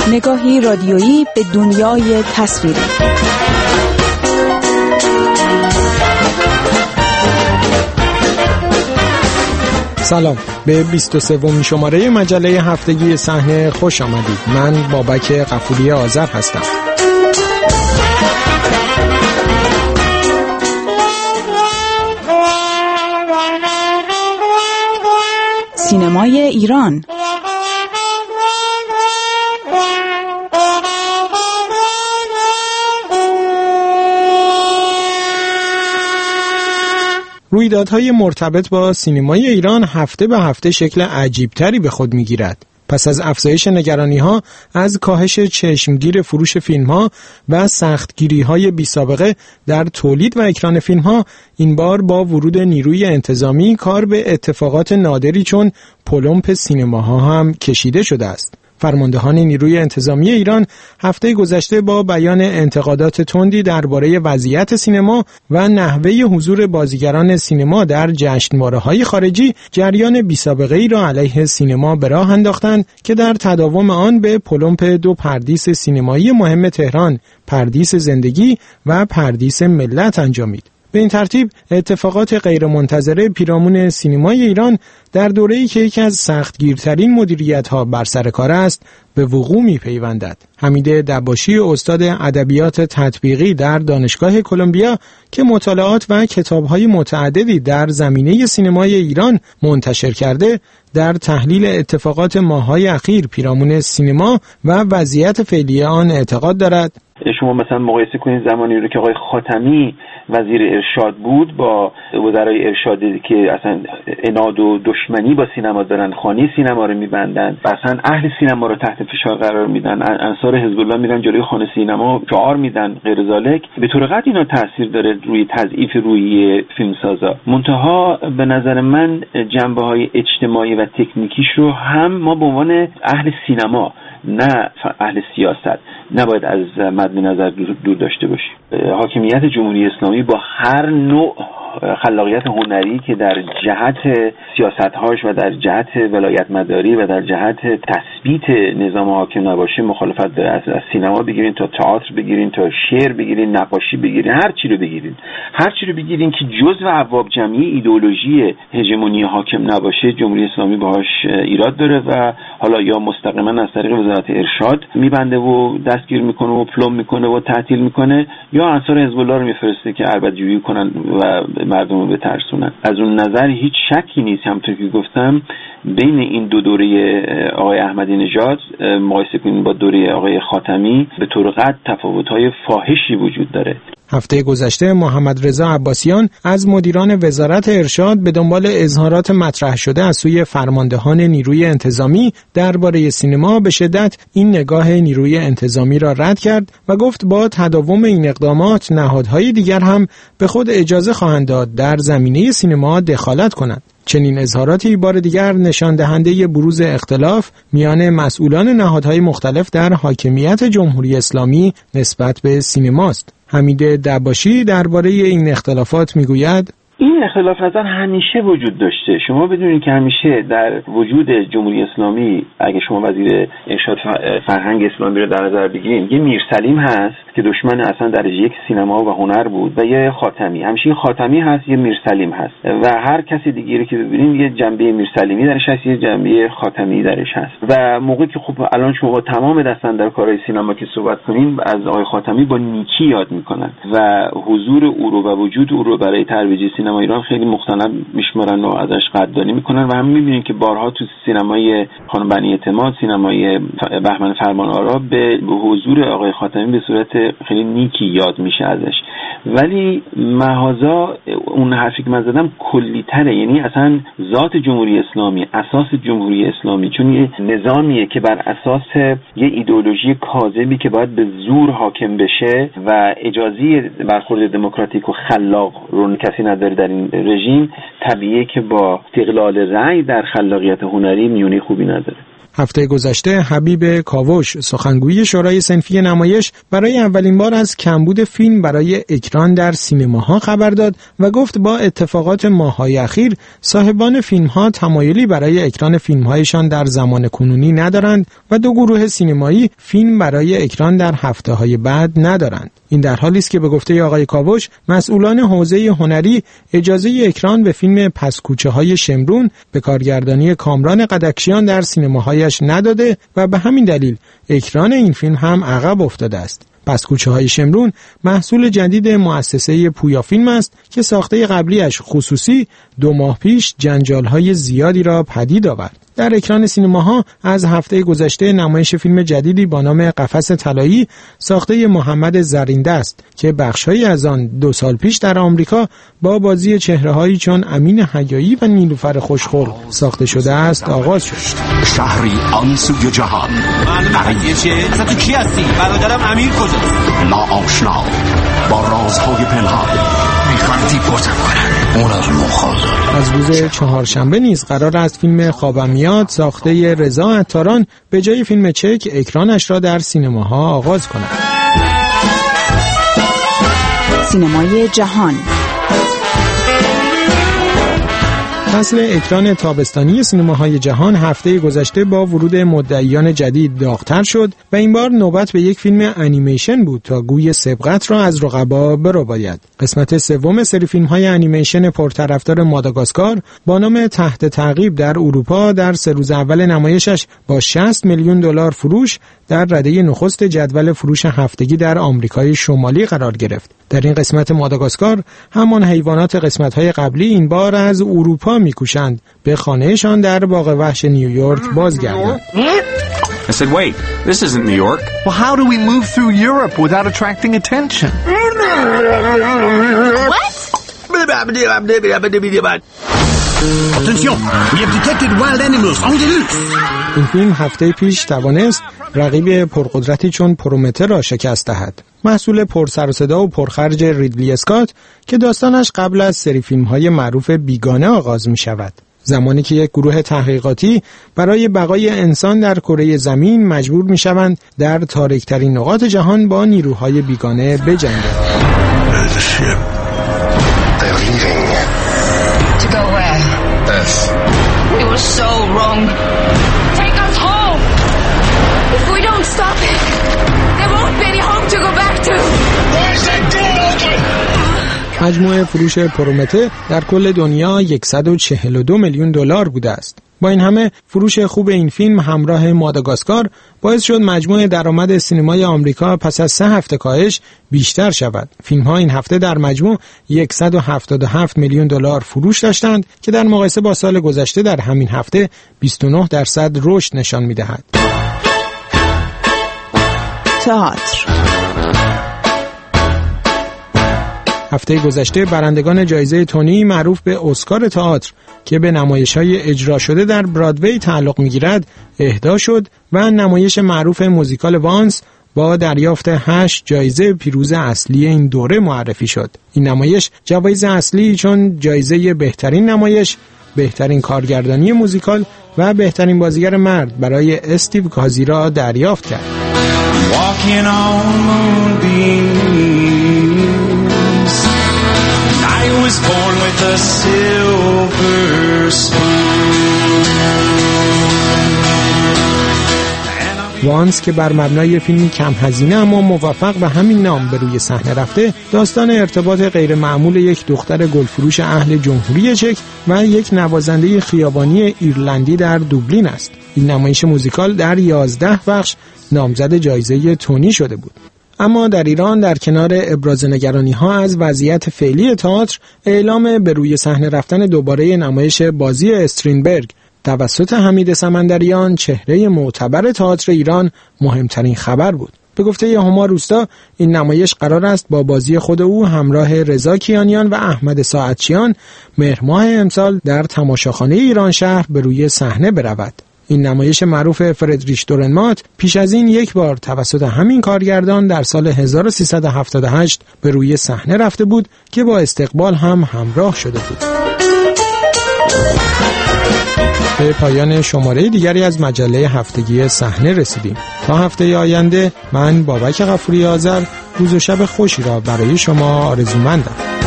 نگاهی رادیویی به دنیای تصویری. سلام، به 23مین شماره مجله هفتگی صحنه خوش آمدید. من بابک غفوری آذر هستم. سینمای ایران. رویدادهای مرتبط با سینمای ایران هفته به هفته شکل عجیبتری به خود می‌گیرد. پس از افزایش نگرانی‌ها از کاهش چشمگیر فروش فیلم‌ها و سختگیری‌های بی‌سابقه در تولید و اکران فیلم‌ها، این بار با ورود نیروی انتظامی کار به اتفاقات نادری چون پلمپ سینماها هم کشیده شده است. فرماندهان نیروی انتظامی ایران هفته گذشته با بیان انتقادات تندی درباره وضعیت سینما و نحوه حضور بازیگران سینما در جشنواره‌های خارجی جریان بی‌سابقه‌ای را علیه سینما به راه انداختند که در تداوم آن به پلمپ دو پردیس سینمایی مهم تهران، پردیس زندگی و پردیس ملت انجامید. به این ترتیب اتفاقات غیرمنتظره پیرامون سینمای ایران در دوره‌ای که یکی از سختگیرترین مدیریت‌ها بر سر کار است به وقوع می‌پیوندد. حمید دباشی، استاد ادبیات تطبیقی در دانشگاه کلمبیا که مطالعات و کتاب‌های متعددی در زمینه سینمای ایران منتشر کرده، در تحلیل اتفاقات ماه‌های اخیر پیرامون سینما و وضعیت فعلی آن اعتقاد دارد. شما مثلا مقایسه کنید زمانی رو که آقای خاتمی وزیر ارشاد بود با وزرای ارشادی که اصلا عناد و دشمنی با سینما دارن، خانه سینما رو میبندن، اصلا اهل سینما رو تحت فشار قرار میدن، انصار حزب الله میرن جلوی خانه سینما شعار میدن غیر ذالک. به طور قطع اینا تاثیر داره روی تضعیف روحیه فیلمسازا. منتها به نظر من جنبه‌های اجتماعی و تکنیکیش رو هم ما به عنوان اهل سینما، نه اهل سیاست، نباید از مد نظر دور داشته باشیم. حاکمیت جمهوری اسلامی با هر نوع خلاقیت هنری که در جهت سیاست‌هاش و در جهت ولایت مداری و در جهت تثبیت نظام حاکم نباشه مخالفت داره. از سینما بگیرین تا تئاتر بگیرین تا شعر بگیرین، نقاشی بگیرین، هر چی رو بگیرین که جزء ابواب جمعی ایدئولوژی هژمونی حاکم نباشه، جمهوری اسلامی باهاش ایراد داره و حالا یا مستقیما از طریق وزارت ارشاد میبنده و دستگیر میکنه و پلم میکنه و تعطیل میکنه، یا انصار حزب الله رو میفرسته که عربدجویی کنن و مردم رو بترسونن. از اون نظر هیچ شکی نیست، همونطور که گفتم، بین این دو دوره آقای احمدی نژاد مقایسه کنیم با دوره آقای خاتمی به طور قطع تفاوت‌های فاحشی وجود داره. هفته گذشته محمد رضا عباسیان از مدیران وزارت ارشاد به دنبال اظهارات مطرح شده از سوی فرماندهان نیروی انتظامی درباره سینما به شدت این نگاه نیروی انتظامی را رد کرد و گفت با تداوم این اقدامات نهادهای دیگر هم به خود اجازه خواهند داد در زمینه سینما دخالت کنند. چنین اظهاراتی بار دیگر نشان دهنده بروز اختلاف میان مسئولان نهادهای مختلف در حاکمیت جمهوری اسلامی نسبت به سینماست. حمید دباشی درباره این اختلافات میگوید: این اختلاف نظر همیشه وجود داشته. شما بدونید که همیشه در وجود جمهوری اسلامی، اگه شما وزیر ارشاد فرهنگ اسلامی رو در نظر بگیرید، یه میرسلیم هست که دشمن اصلا درجه یک سینما و هنر بود و یه خاتمی. همیشه خاتمی هست، یه میرسلیم هست و هر کسی دیگری که ببینیم یه جنبه میرسلیمی درش هست، یه جنبه خاتمی درش هست. و موقعی که خب الان شما با تمام دستن در کارهای سینما که صحبت کنیم، از آقای خاتمی با نیکی یاد میکنن و حضور او رو و وجود او رو برای ترویج سینما ایران خیلی مختلف میشمارن و ازش قدردانی میکنن و هم میبینیم که بارها تو سینمای خانم بنی اعتماد، سینمای بهمن فرمانآرا به حضور آقای خاتمی به صورت خیلی نیکی یاد میشه ازش. ولی مهازا اون حرفی که من زدم کلی‌تره، یعنی اصلا ذات جمهوری اسلامی، اساس جمهوری اسلامی، چون یه نظامیه که بر اساس یه ایدئولوژی کاذبی که باید به زور حاکم بشه و اجازه برخورد دموکراتیک و خلاق رو کسی نداره در این رژیم، طبیعیه که با استقلال رأی در خلاقیت هنری میونی خوبی نداره. هفته گذشته حبیب کاوش، سخنگوی شورای صنفی نمایش، برای اولین بار از کمبود فیلم برای اکران در سینماها خبر داد و گفت با اتفاقات ماه‌های اخیر صاحبان فیلم‌ها تمایلی برای اکران فیلم‌هایشان در زمان کنونی ندارند و دو گروه سینمایی فیلم برای اکران در هفته‌های بعد ندارند. این در حالی است که به گفته آقای کاوش مسئولان حوزه هنری اجازه اکران به فیلم پس کوچه‌های شمرون به کارگردانی کامران قدکشیان در سینماهایش نداده و به همین دلیل اکران این فیلم هم عقب افتاده است. پس کوچه‌های شمرون محصول جدید مؤسسه پویا فیلم است که ساخته قبلیش خصوصی 2 ماه پیش جنجال‌های زیادی را پدید آورد. در اکران سینماها از هفته گذشته نمایش فیلم جدیدی با نام قفس طلایی ساخته محمد زرینده است که بخش‌هایی از آن 2 سال پیش در آمریکا با بازی چهره‌هایی چون امین حیایی و نیلوفر خوشخلق ساخته شده است آغاز شد. شهری آن سوی جهان. اصلا تو کی هستی؟ برادرم امیر کجاست؟ ناآشنا با رازهای پنهان. میخوان دیپورتم کنن. اون از مخالفت. از روز چهارشنبه نیز قرار است فیلم خوابم میاد ساخته رضا عطاران به جای فیلم چک اکرانش را در سینماها آغاز کند. سینمای جهان. فصل اکران تابستانی سینماهای جهان هفته گذشته با ورود مدعیان جدید داغ‌تر شد و این بار نوبت به یک فیلم انیمیشن بود تا گوی سبقت را از رقبا برباید. قسمت سوم سری فیلم‌های انیمیشن پرطرفدار ماداگاسکار با نام تحت تعقیب در اروپا در 3 روز اول نمایشش با 60 میلیون دلار فروش در رده نخست جدول فروش هفتگی در آمریکای شمالی قرار گرفت. در این قسمت ماداگاسکار همان حیوانات قسمت‌های قبلی این بار از اروپا می‌کوشند به خانه‌شان در باغ وحش نیویورک بازگردند. I said, wait, this isn't New York. Well, how do we move through Europe without attracting attention? Attention, we have detected wild animals on the loose. این فیلم هفته پیش توانست رقیب پرقدرتی چون پرومته را شکست دهد. محصول پرسر و صدا و پرخرج ریدلی اسکات که داستانش قبل از سری فیلم‌های معروف بیگانه آغاز می‌شود. زمانی که یک گروه تحقیقاتی برای بقای انسان در کره زمین مجبور می‌شوند در تاریک‌ترین نقاط جهان با نیروهای بیگانه بجنگند. To go where? Earth. We were so wrong. Take us home! If we don't stop it, there won't be any home to go back to. Where's that door open? مجموع فروش پرومته در کل دنیا 142 میلیون دلار بوده است. با این همه فروش خوب این فیلم همراه ماداگاسکار باعث شد مجموع درآمد سینمای آمریکا پس از 3 هفته کاهش بیشتر شود. فیلم‌ها این هفته در مجموع 177 میلیون دلار فروش داشتند که در مقایسه با سال گذشته در همین هفته 29% رشد نشان می‌دهد. تئاتر. هفته گذشته برندگان جایزه تونی معروف به اسکار تئاتر که به نمایش‌های اجرا شده در برادوی تعلق می‌گیرد اهدا شد و نمایش معروف موزیکال وانس با دریافت 8 جایزه پیروز اصلی این دوره معرفی شد. این نمایش جوایز اصلی چون جایزه بهترین نمایش، بهترین کارگردانی موزیکال و بهترین بازیگر مرد برای استیو کازی را دریافت کرد. وانس که بر مبنای فیلمی کم هزینه اما موفق به همین نام به روی صحنه رفته، داستان ارتباط غیر معمول یک دختر گلفروش اهل جمهوری چک و یک نوازنده خیابانی ایرلندی در دوبلین است. این نمایش موزیکال در 11 بخش نامزد جایزه تونی شده بود. اما در ایران در کنار ابراز نگرانی‌ها از وضعیت فعلی تئاتر، اعلام به روی صحنه رفتن دوباره نمایش بازی استرینبرگ توسط حمید سمندریان، چهره معتبر تئاتر ایران، مهمترین خبر بود. به گفته هما روستا، این نمایش قرار است با بازی خود او همراه رضا کیانیان و احمد ساعتچیان مهر ماه امسال در تماشاخانه ایران شهر به روی صحنه برود. این نمایش معروف فردریش دورنمات پیش از این یک بار توسط همین کارگردان در سال 1378 به روی صحنه رفته بود که با استقبال هم همراه شده بود. به پایان شماره دیگری از مجله هفتگی صحنه رسیدیم. تا هفته آینده من بابک غفوری آذر روز و شب خوشی را برای شما آرزومندم.